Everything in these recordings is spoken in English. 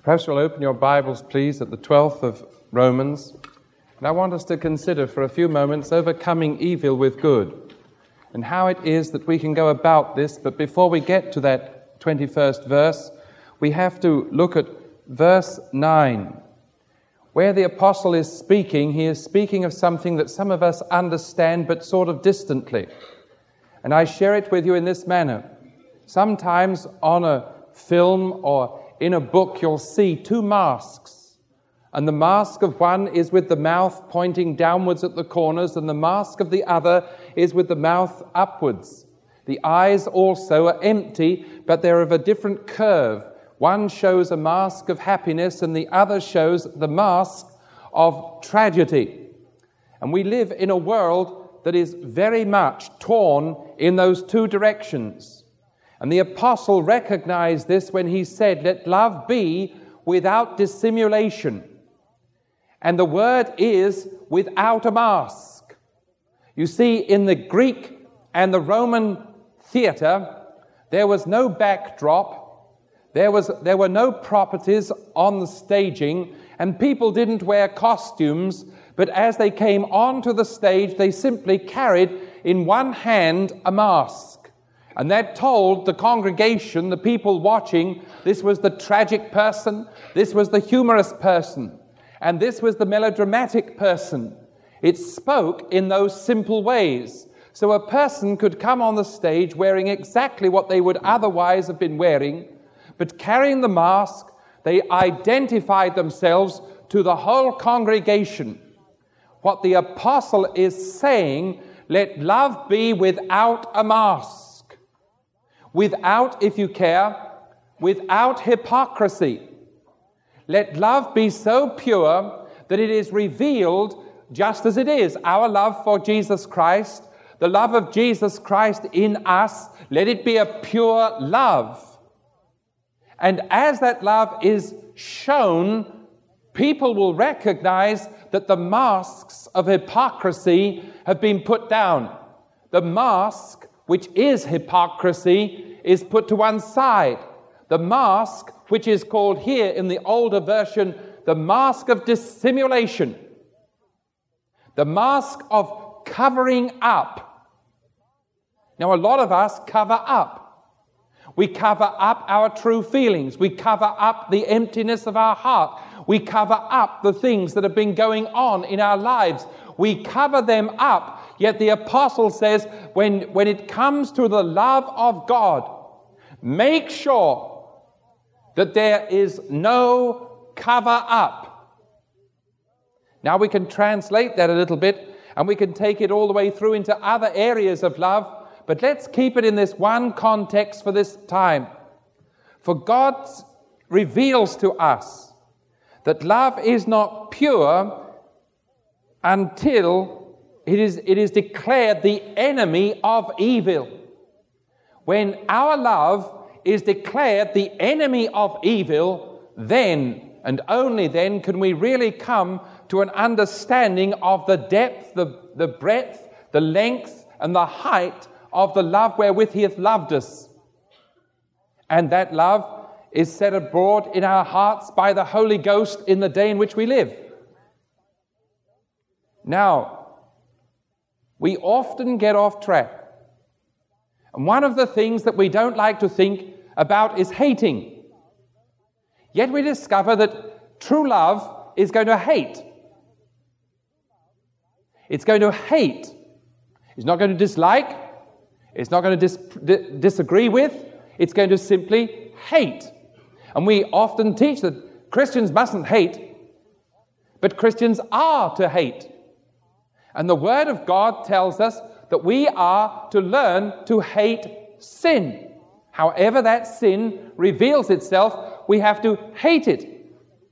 Perhaps you'll open your Bibles, please, at the 12th of Romans. And I want us to consider for a few moments overcoming evil with good and how it is that we can go about this. But before we get to that 21st verse, we have to look at verse 9. Where the apostle is speaking, he is speaking of something that some of us understand but sort of distantly. And I share it with you in this manner. Sometimes on a film or in a book you'll see two masks. And the mask of one is with the mouth pointing downwards at the corners, and the mask of the other is with the mouth upwards. The eyes also are empty, but they're of a different curve. One shows a mask of happiness and the other shows the mask of tragedy. And we live in a world that is very much torn in those two directions. And the apostle recognized this when he said, "Let love be without dissimulation." And the word is without a mask. You see, in the Greek and the Roman theater, there was no backdrop, there were no properties on the staging, and people didn't wear costumes, but as they came onto the stage, they simply carried in one hand a mask. And that told the congregation, the people watching, this was the tragic person, this was the humorous person, and this was the melodramatic person. It spoke in those simple ways. So a person could come on the stage wearing exactly what they would otherwise have been wearing, but carrying the mask, they identified themselves to the whole congregation. What the apostle is saying, let love be without a mask. Without, if you care, without hypocrisy. Let love be so pure that it is revealed just as it is. Our love for Jesus Christ, the love of Jesus Christ in us, let it be a pure love. And as that love is shown, people will recognize that the masks of hypocrisy have been put down. The mask, which is hypocrisy, is put to one side. The mask, which is called here in the older version, the mask of dissimulation, the mask of covering up. Now, a lot of us cover up. We cover up our true feelings. We cover up the emptiness of our heart. We cover up the things that have been going on in our lives. We cover them up. Yet the apostle says, when it comes to the love of God, make sure that there is no cover up. Now we can translate that a little bit, and we can take it all the way through into other areas of love, but let's keep it in this one context for this time. For God reveals to us that love is not pure until it is declared the enemy of evil. When our love is declared the enemy of evil, then and only then can we really come to an understanding of the depth, the breadth, the length, and the height of the love wherewith he hath loved us. And that love is set abroad in our hearts by the Holy Ghost in the day in which we live. Now, we often get off track. And one of the things that we don't like to think about is hating. Yet we discover that true love is going to hate. It's going to hate. It's not going to dislike. It's not going to disagree with. It's going to simply hate. And we often teach that Christians mustn't hate, but Christians are to hate. And the Word of God tells us that we are to learn to hate sin. However that sin reveals itself, we have to hate it.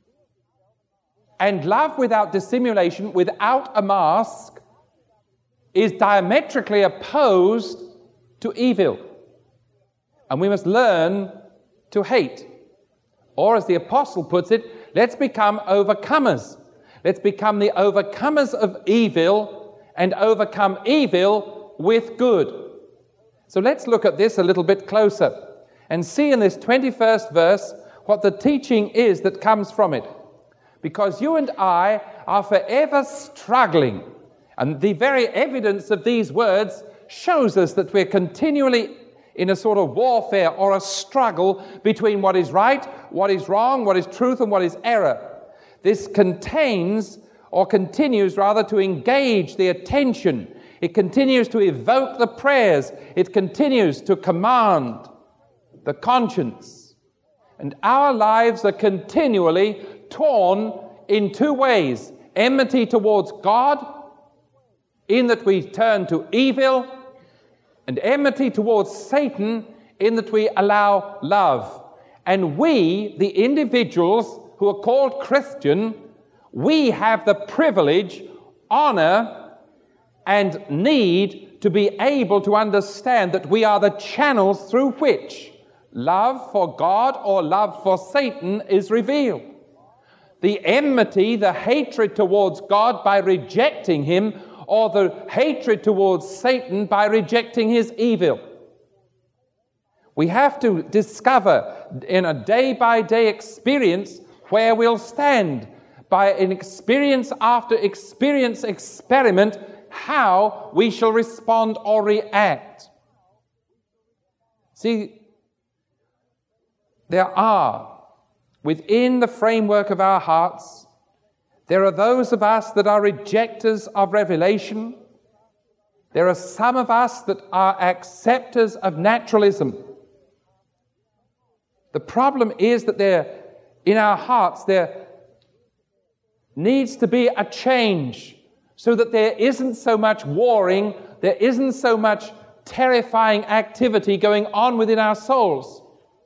And love without dissimulation, without a mask, is diametrically opposed to evil. And we must learn to hate. Or as the apostle puts it, let's become overcomers. Let's become the overcomers of evil and overcome evil with good. So let's look at this a little bit closer and see in this 21st verse what the teaching is that comes from it. Because you and I are forever struggling. And the very evidence of these words shows us that we're continually in a sort of warfare or a struggle between what is right, what is wrong, what is truth, and what is error. This contains, or continues rather, to engage the attention. It continues to evoke the prayers. It continues to command the conscience. And our lives are continually torn in two ways. Enmity towards God, in that we turn to evil, and enmity towards Satan, in that we allow love. And we, the individuals who are called Christian, we have the privilege, honor, and need to be able to understand that we are the channels through which love for God or love for Satan is revealed. The enmity, the hatred towards God by rejecting Him, or the hatred towards Satan by rejecting his evil. We have to discover in a day-by-day experience where we'll stand, by an experience after experience experiment, how we shall respond or react. See, there are, within the framework of our hearts, there are those of us that are rejectors of revelation. There are some of us that are acceptors of naturalism. The problem is that in our hearts there needs to be a change so that there isn't so much warring, there isn't so much terrifying activity going on within our souls.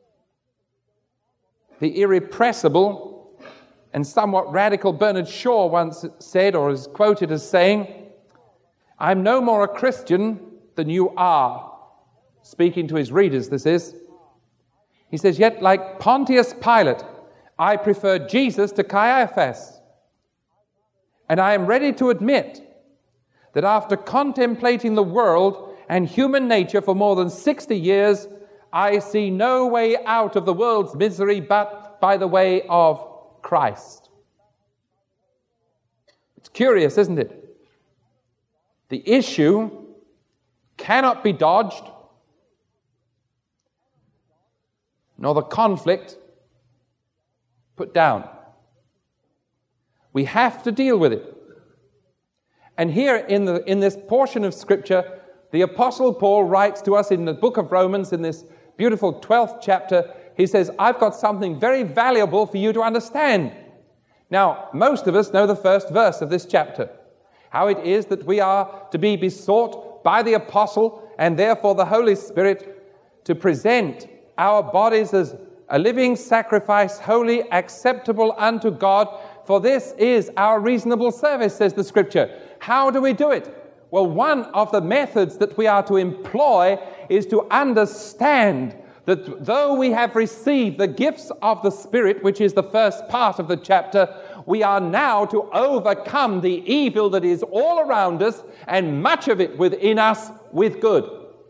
The irrepressible and somewhat radical Bernard Shaw once said, or is quoted as saying, "I'm no more a Christian than you are." Speaking to his readers, this is. He says, "Yet like Pontius Pilate, I prefer Jesus to Caiaphas. And I am ready to admit that after contemplating the world and human nature for more than 60 years, I see no way out of the world's misery but by the way of Christ." It's curious, isn't it? The issue cannot be dodged, nor the conflict put down. We have to deal with it. And here in this portion of Scripture, the Apostle Paul writes to us in the book of Romans, in this beautiful 12th chapter, he says, "I've got something very valuable for you to understand." Now, most of us know the first verse of this chapter, how it is that we are to be besought by the Apostle and therefore the Holy Spirit to present our bodies as a living sacrifice, holy, acceptable unto God, for this is our reasonable service, says the Scripture. How do we do it? Well, one of the methods that we are to employ is to understand that though we have received the gifts of the Spirit, which is the first part of the chapter, we are now to overcome the evil that is all around us, and much of it within us, with good.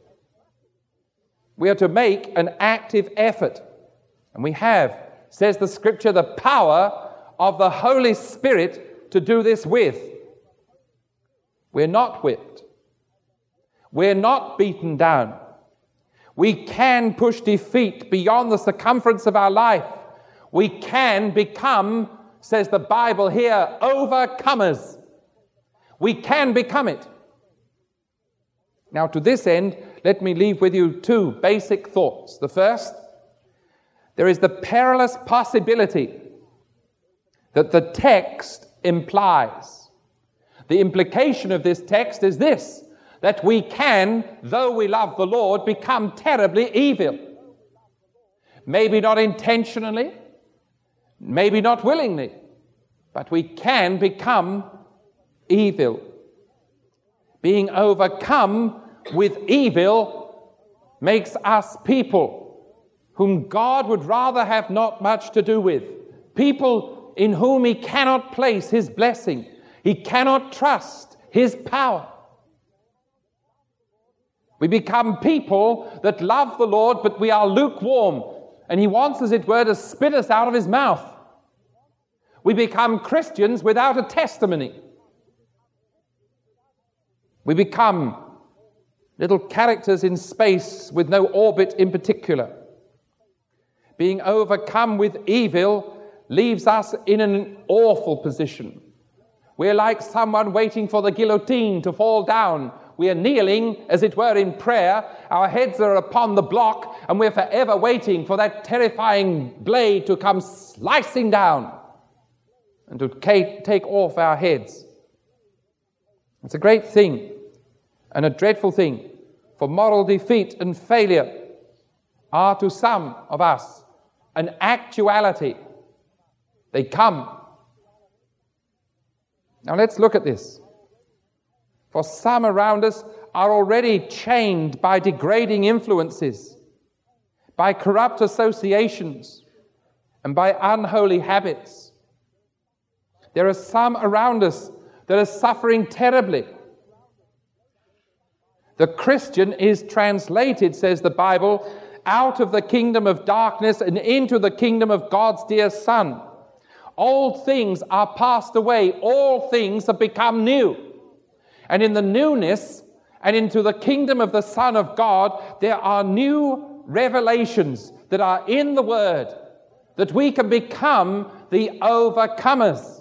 We are to make an active effort. And we have, says the Scripture, the power of the Holy Spirit to do this with. We're not whipped. We're not beaten down. We can push defeat beyond the circumference of our life. We can become, says the Bible here, overcomers. We can become it. Now, to this end, let me leave with you two basic thoughts. The first, there is the perilous possibility that the text implies. The implication of this text is this, that we can, though we love the Lord, become terribly evil. Maybe not intentionally, maybe not willingly, but we can become evil. Being overcome with evil makes us people whom God would rather have not much to do with. People in whom He cannot place His blessing. He cannot trust His power. We become people that love the Lord, but we are lukewarm. And he wants, as it were, to spit us out of his mouth. We become Christians without a testimony. We become little characters in space with no orbit in particular. Being overcome with evil leaves us in an awful position. We're like someone waiting for the guillotine to fall down. We are kneeling, as it were, in prayer. Our heads are upon the block, and we're forever waiting for that terrifying blade to come slicing down and to take off our heads. It's a great thing and a dreadful thing, for moral defeat and failure are to some of us an actuality. They come. Now let's look at this. For some around us are already chained by degrading influences, by corrupt associations, and by unholy habits. There are some around us that are suffering terribly. The Christian is translated, says the Bible, out of the kingdom of darkness and into the kingdom of God's dear Son. Old things are passed away. All things have become new. And in the newness and into the kingdom of the Son of God, there are new revelations that are in the Word, that we can become the overcomers.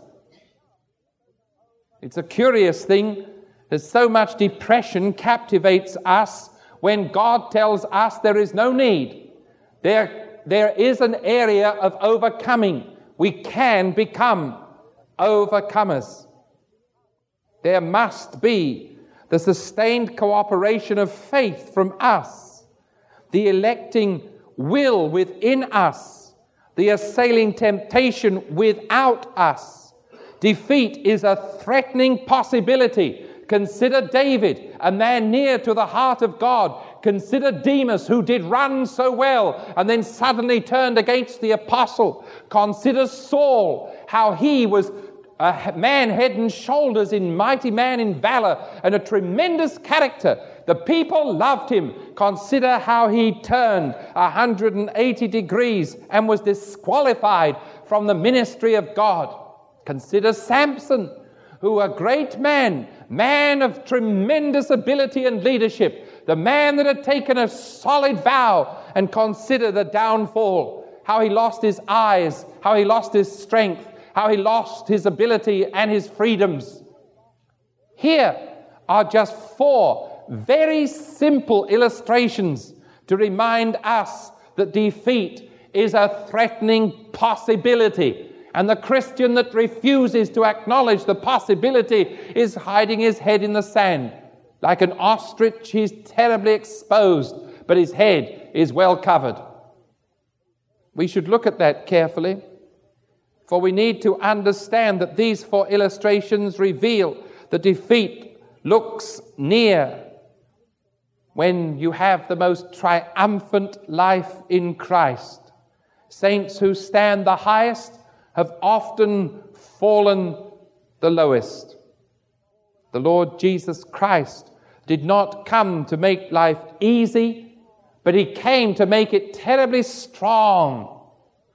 It's a curious thing that so much depression captivates us when God tells us there is no need. There is an area of overcoming. We can become overcomers. There must be the sustained cooperation of faith from us, the electing will within us, the assailing temptation without us. Defeat is a threatening possibility. Consider David, a man near to the heart of God. Consider Demas, who did run so well and then suddenly turned against the apostle. Consider Saul, how he was a man head and shoulders in mighty man in valor and a tremendous character. The people loved him. Consider how he turned 180 degrees and was disqualified from the ministry of God. Consider Samson, who a great man of tremendous ability and leadership, the man that had taken a solid vow, and consider the downfall, how he lost his eyes, how he lost his strength, how he lost his ability and his freedoms. Here are just 4 very simple illustrations to remind us that defeat is a threatening possibility. And the Christian that refuses to acknowledge the possibility is hiding his head in the sand. Like an ostrich, he's terribly exposed, but his head is well covered. We should look at that carefully, for we need to understand that these 4 illustrations reveal that defeat looks near when you have the most triumphant life in Christ. Saints who stand the highest have often fallen the lowest. The Lord Jesus Christ did not come to make life easy, but he came to make it terribly strong.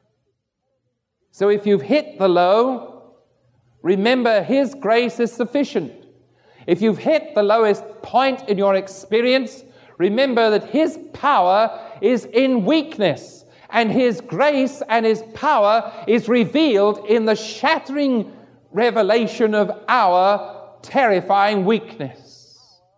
So if you've hit the low, remember his grace is sufficient. If you've hit the lowest point in your experience, remember that his power is in weakness. And his grace and his power is revealed in the shattering revelation of our terrifying weakness.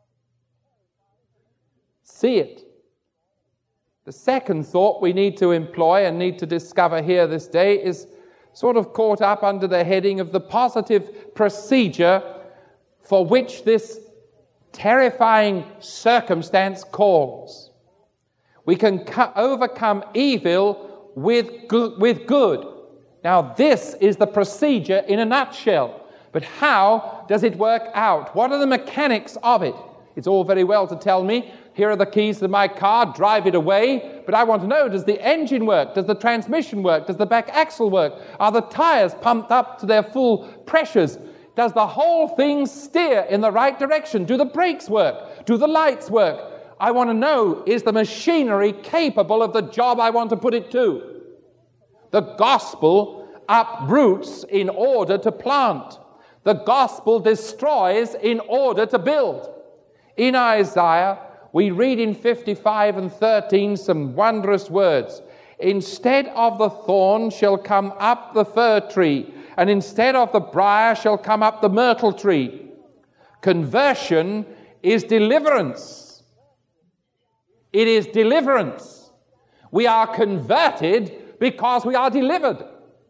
See it. The second thought we need to employ and need to discover here this day is sort of caught up under the heading of the positive procedure for which this terrifying circumstance calls. We can overcome evil with good. Now, this is the procedure in a nutshell. But how does it work out? What are the mechanics of it? It's all very well to tell me, here are the keys to my car, drive it away. But I want to know, does the engine work? Does the transmission work? Does the back axle work? Are the tires pumped up to their full pressures? Does the whole thing steer in the right direction? Do the brakes work? Do the lights work? I want to know, is the machinery capable of the job I want to put it to? The gospel uproots in order to plant. The gospel destroys in order to build. In Isaiah, we read in 55 and 13 some wondrous words. Instead of the thorn shall come up the fir tree, and instead of the briar shall come up the myrtle tree. Conversion is deliverance. It is deliverance. We are converted because we are delivered.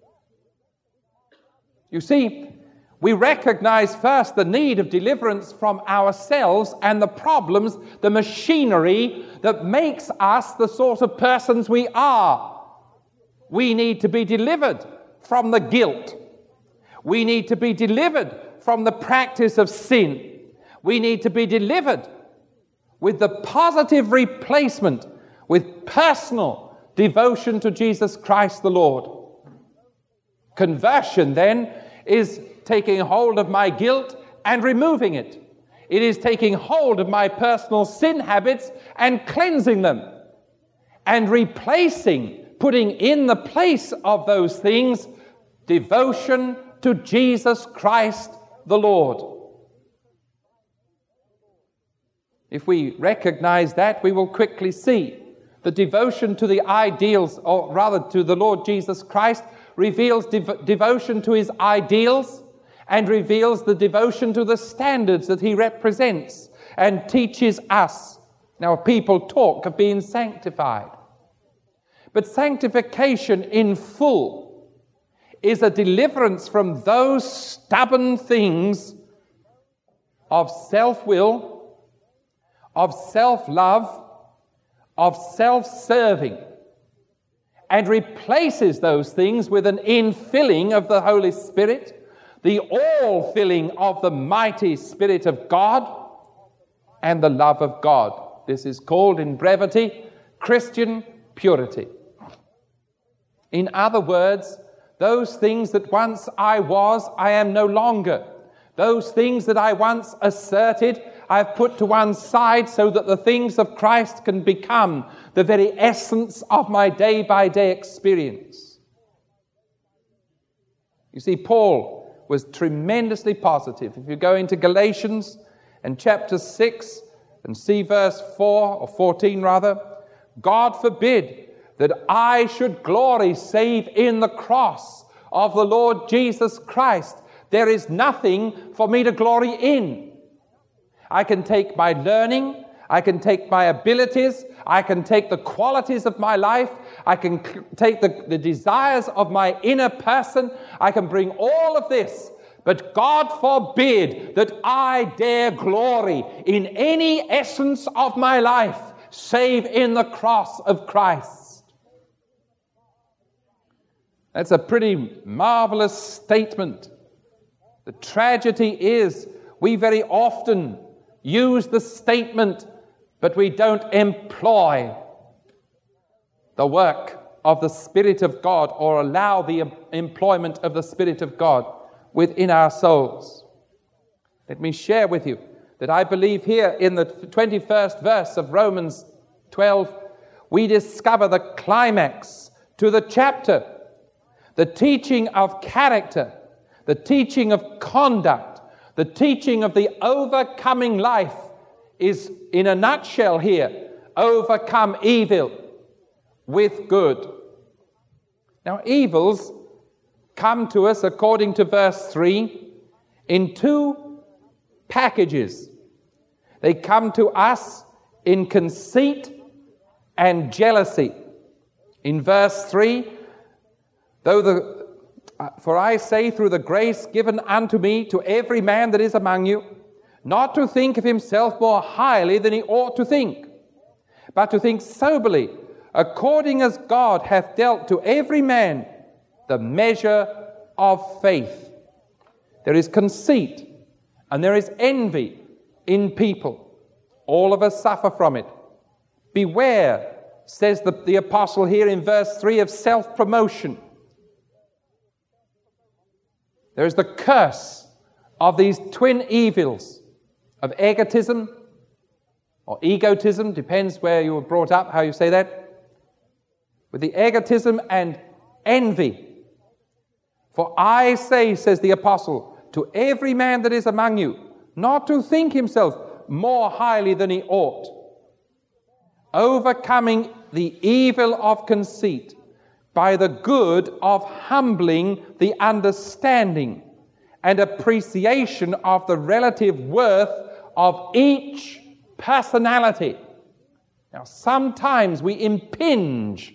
You see, we recognize first the need of deliverance from ourselves and the problems, the machinery that makes us the sort of persons we are. We need to be delivered from the guilt. We need to be delivered from the practice of sin. We need to be delivered with the positive replacement with personal devotion to Jesus Christ the Lord. Conversion, then, is taking hold of my guilt and removing it. It is taking hold of my personal sin habits and cleansing them and replacing, putting in the place of those things, devotion to Jesus Christ the Lord. If we recognize that, we will quickly see the devotion to the ideals, or rather to the Lord Jesus Christ, reveals devotion to his ideals and reveals the devotion to the standards that he represents and teaches us. Now, people talk of being sanctified, but sanctification in full is a deliverance from those stubborn things of self-will, of self-love, of self-serving, and replaces those things with an infilling of the Holy Spirit, the all-filling of the mighty Spirit of God, and the love of God. This is called, in brevity, Christian purity. In other words, those things that once I was, I am no longer. Those things that I once asserted, I've put to one side so that the things of Christ can become the very essence of my day-by-day experience. You see, Paul was tremendously positive. If you go into Galatians and chapter 6 and see verse 4, or 14 rather, God forbid that I should glory save in the cross of the Lord Jesus Christ. There is nothing for me to glory in. I can take my learning, I can take my abilities, I can take the qualities of my life, I can take the desires of my inner person, I can bring all of this, but God forbid that I dare glory in any essence of my life save in the cross of Christ. That's a pretty marvelous statement. The tragedy is we very often use the statement, but we don't employ the work of the Spirit of God or allow the employment of the Spirit of God within our souls. Let me share with you that I believe here in the 21st verse of Romans 12, we discover the climax to the chapter, the teaching of character, the teaching of conduct, the teaching of the overcoming life is, in a nutshell here, overcome evil with good. Now, evils come to us, according to verse 3, in two packages. They come to us in conceit and jealousy. In verse 3, for I say through the grace given unto me to every man that is among you, not to think of himself more highly than he ought to think, but to think soberly, according as God hath dealt to every man the measure of faith. There is conceit and there is envy in people. All of us suffer from it. Beware, says the apostle here in verse 3, of self-promotion. There is the curse of these twin evils of egotism or egotism, depends where you were brought up, how you say that, with the egotism and envy. For I say, says the apostle, to every man that is among you, not to think himself more highly than he ought, overcoming the evil of conceit by the good of humbling the understanding and appreciation of the relative worth of each personality. Now, sometimes we impinge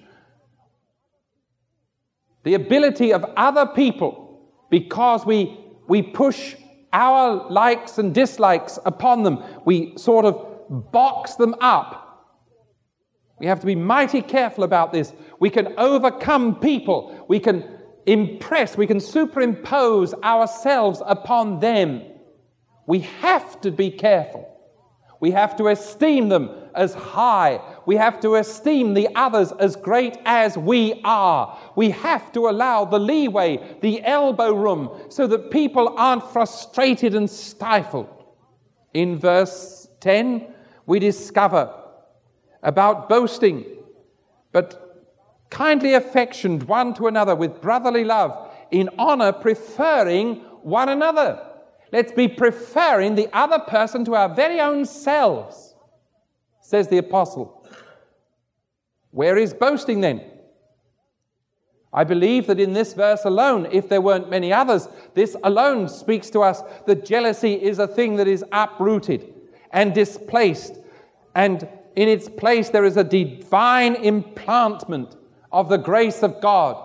the ability of other people because we push our likes and dislikes upon them. We sort of box them up. We have to be mighty careful about this. We can overcome people. We can impress, we can superimpose ourselves upon them. We have to be careful. We have to esteem them as high. We have to esteem the others as great as we are. We have to allow the leeway, the elbow room, so that people aren't frustrated and stifled. In verse 10, we discover about boasting, but kindly affectioned one to another with brotherly love, in honor preferring one another. Let's be preferring the other person to our very own selves, says the apostle. Where is boasting then? I believe that in this verse alone, if there weren't many others, this alone speaks to us that jealousy is a thing that is uprooted and displaced, and in its place there is a divine implantment of the grace of God.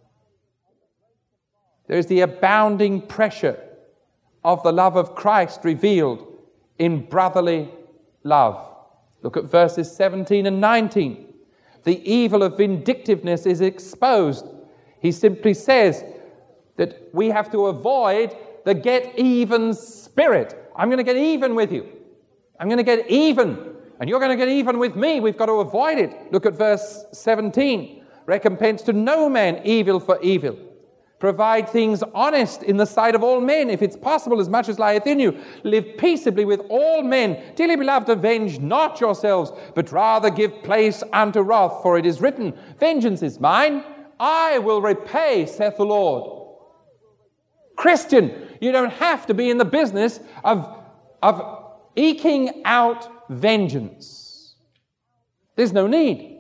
There is the abounding pressure of the love of Christ revealed in brotherly love. Look at verses 17 and 19. The evil of vindictiveness is exposed. He simply says that we have to avoid the get-even spirit. I'm going to get even with you. I'm going to get even, and you're going to get even with me. We've got to avoid it. Look at verse 17. Recompense to no man evil for evil. Provide things honest in the sight of all men, if it's possible, as much as lieth in you. Live peaceably with all men. Dearly beloved, avenge not yourselves, but rather give place unto wrath. For it is written, vengeance is mine, I will repay, saith the Lord. Christian, you don't have to be in the business of eking out vengeance. There's no need.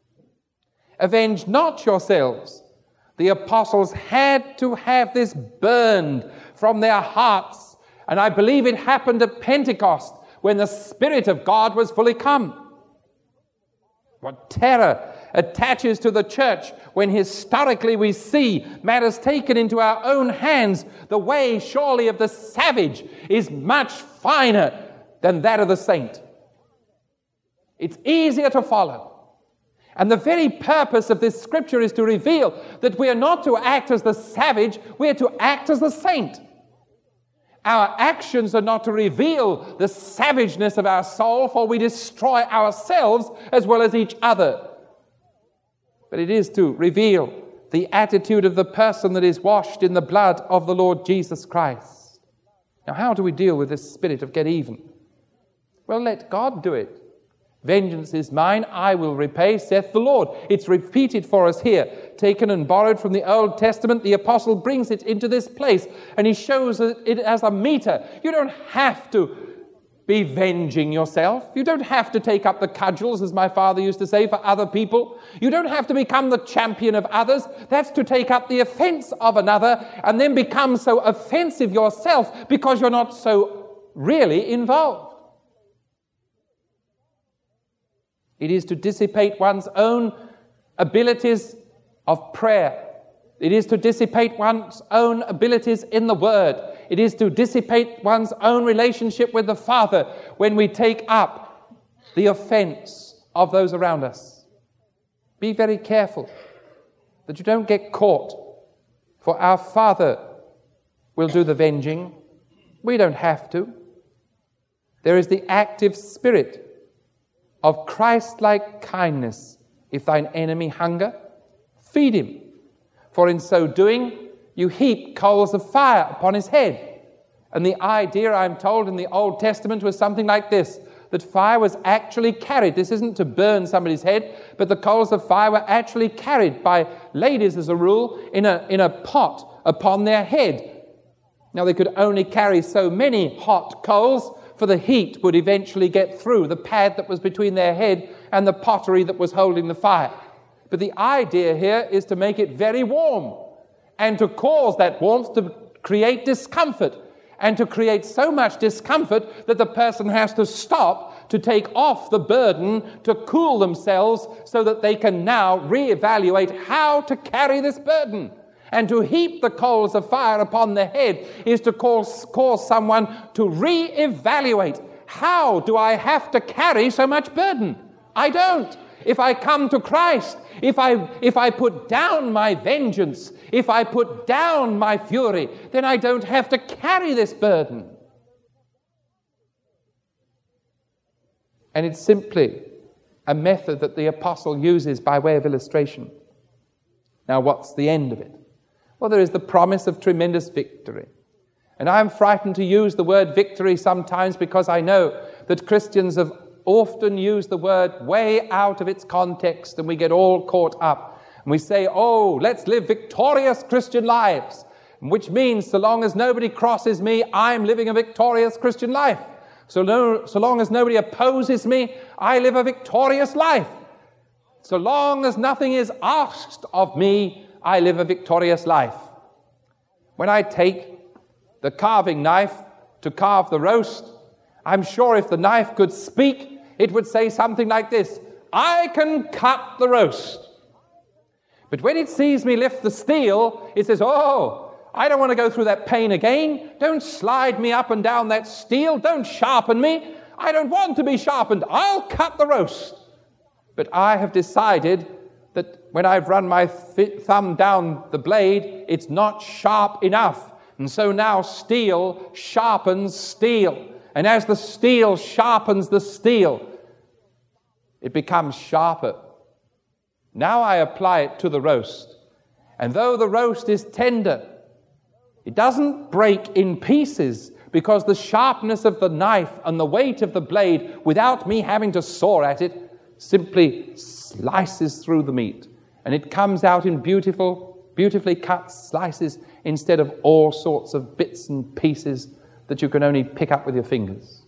Avenge not yourselves. The apostles had to have this burned from their hearts. And I believe it happened at Pentecost when the Spirit of God was fully come. What terror attaches to the church when historically we see matters taken into our own hands. The way, surely, of the savage is much finer than that of the saint. It's easier to follow. And the very purpose of this scripture is to reveal that we are not to act as the savage, we are to act as the saint. Our actions are not to reveal the savageness of our soul, for we destroy ourselves as well as each other. But it is to reveal the attitude of the person that is washed in the blood of the Lord Jesus Christ. Now, how do we deal with this spirit of get even? Well, let God do it. Vengeance is mine, I will repay, saith the Lord. It's repeated for us here, taken and borrowed from the Old Testament. The apostle brings it into this place, and he shows it as a meter. You don't have to be venging yourself. You don't have to take up the cudgels, as my father used to say, for other people. You don't have to become the champion of others. That's to take up the offense of another and then become so offensive yourself because you're not so really involved. It is to dissipate one's own abilities of prayer. It is to dissipate one's own abilities in the Word. It is to dissipate one's own relationship with the Father when we take up the offense of those around us. Be very careful that you don't get caught, for our Father will do the venging. We don't have to. There is the active spirit of Christ-like kindness. If thine enemy hunger, feed him. For in so doing, you heap coals of fire upon his head. And the idea, I'm told, in the Old Testament was something like this. that fire was actually carried. This isn't to burn somebody's head, but the coals of fire were actually carried by ladies, as a rule, in a pot upon their head. Now, they could only carry so many hot coals, for the heat would eventually get through the pad that was between their head and the pottery that was holding the fire. But the idea here is to make it very warm, and to cause that warmth to create discomfort, and to create so much discomfort that the person has to stop to take off the burden to cool themselves so that they can now reevaluate how to carry this burden. And to heap the coals of fire upon the head is to cause someone to reevaluate. How do I have to carry so much burden? I don't. If I come to Christ, if I put down my vengeance, if I put down my fury, then I don't have to carry this burden. And it's simply a method that the apostle uses by way of illustration. Now, what's the end of it? Well, there is the promise of tremendous victory. And I'm frightened to use the word victory sometimes, because I know that Christians have often used the word way out of its context, and we get all caught up. And we say, oh, let's live victorious Christian lives, which means so long as nobody crosses me, I'm living a victorious Christian life. So long as nobody opposes me, I live a victorious life. So long as nothing is asked of me, I live a victorious life. When I take the carving knife to carve the roast, I'm sure if the knife could speak, it would say something like this: I can cut the roast. But when it sees me lift the steel, it says, oh, I don't want to go through that pain again. Don't slide me up and down that steel. Don't sharpen me. I don't want to be sharpened. I'll cut the roast. But I have decided that when I've run my thumb down the blade, it's not sharp enough. And so now steel sharpens steel. And as the steel sharpens the steel, it becomes sharper. Now I apply it to the roast. And though the roast is tender, it doesn't break in pieces, because the sharpness of the knife and the weight of the blade, without me having to saw at it, simply slices through the meat. And it comes out in beautifully cut slices, instead of all sorts of bits and pieces that you can only pick up with your fingers.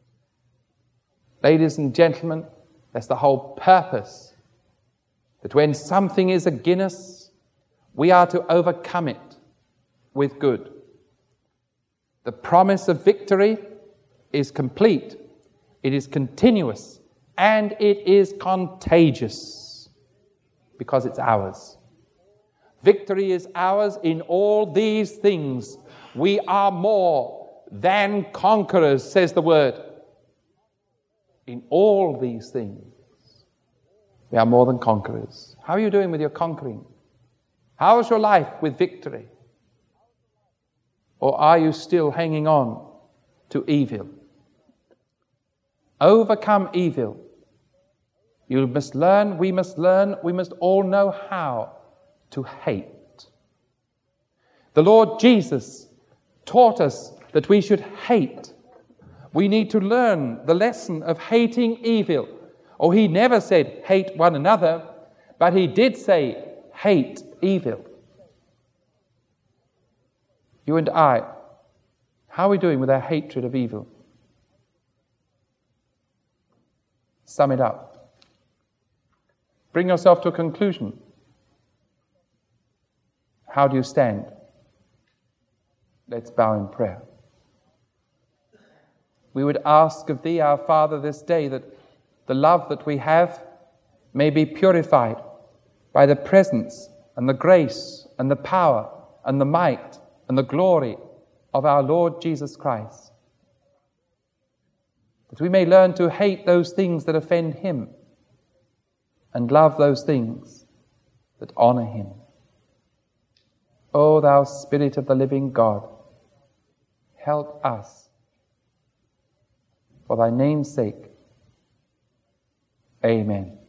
Ladies and gentlemen, that's the whole purpose. That when something is against us, we are to overcome it with good. The promise of victory is complete, it is continuous, and it is contagious, because it's ours. Victory is ours in all these things. We are more than conquerors, says the word. In all these things, we are more than conquerors. How are you doing with your conquering? How is your life with victory? Or are you still hanging on to evil? Overcome evil. We must all know how to hate. The Lord Jesus taught us that we should hate. We need to learn the lesson of hating evil. Oh, he never said hate one another, but he did say hate evil. You and I, how are we doing with our hatred of evil? Sum it up. Bring yourself to a conclusion. How do you stand? Let's bow in prayer. We would ask of Thee, our Father, this day that the love that we have may be purified by the presence and the grace and the power and the might and the glory of our Lord Jesus Christ. That we may learn to hate those things that offend Him and love those things that honor Him. O Thou Spirit of the living God, help us for Thy name's sake. Amen.